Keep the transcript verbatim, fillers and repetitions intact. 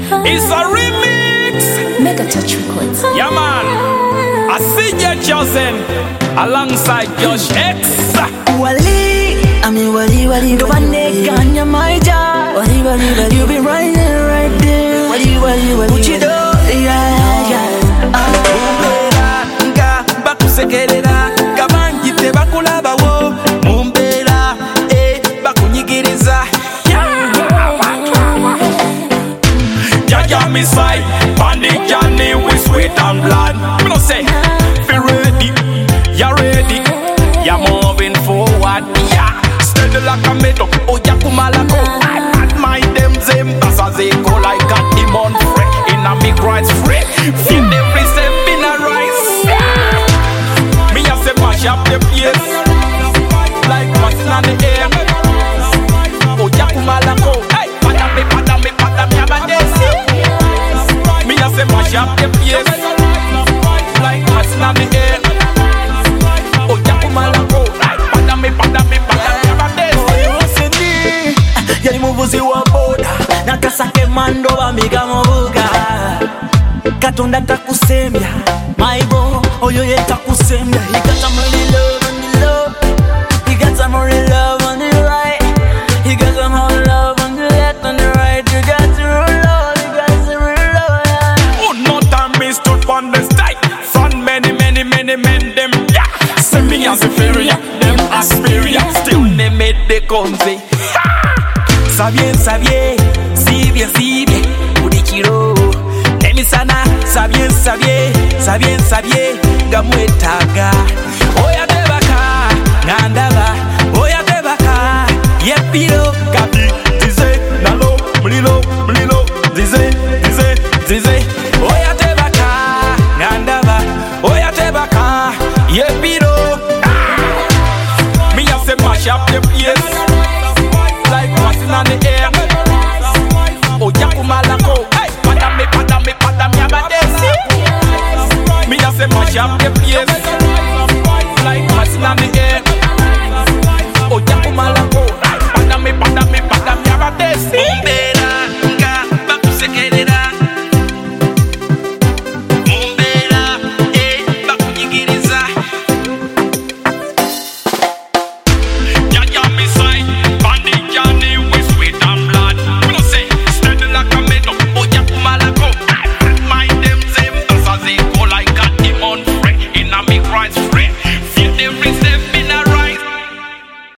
It's a remix. Mega Touch Records. Yeah, man. I see you chosen alongside Josh X. Wally, I mean Wally, Wally, the one that can you my job. Wally, Wally, Wally, you be right there, right there. Wally, Wally, Wally, what you do? Yeah, yeah. Mumbera, nga bakusekerera, kabanjite bakulaba wo. Mumbera, eh, bakunyigiriza. Jaja me side, bandit Johnny with sweet and blood. Me no say, be ready, you ready, you're moving forward. Yeah, steady like a meadow, oh ya kumalako. I admire them them, as as they go like a demon free. In a big rights free, feel every step in a rise. Me a say mash up the place, like passing on the air. Oh ya kumalako, hey, pada me, pada me, pada me, abadesi. Me a say mash up the place, like passing on the air. Oh ya kumalako, hey, pada me, pada me, pada me, abadesi. Yali muvuzi wa boda nakasake mando bamiga mubuga Katonda takusemya maibo oyo ye takusemya. He got some really love on the love, he got some really love on the right, he got some more love on the left and the right. You got to reload, you got to reload, yeah. Oh, no time me stood on the side. From many, many, many men them, yeah. Send me as inferior, them as superior. Still they made the country. Sabien, sabien, si bien, si bien, Udichiro. Emisana, sabien, sabien, sabien, sabien, Gamuetaga. Oya debaka, Nandaba, Oya debaka, Yepiro, Kati, dize, nalo, mlilo, mlilo, dize, dize, dize.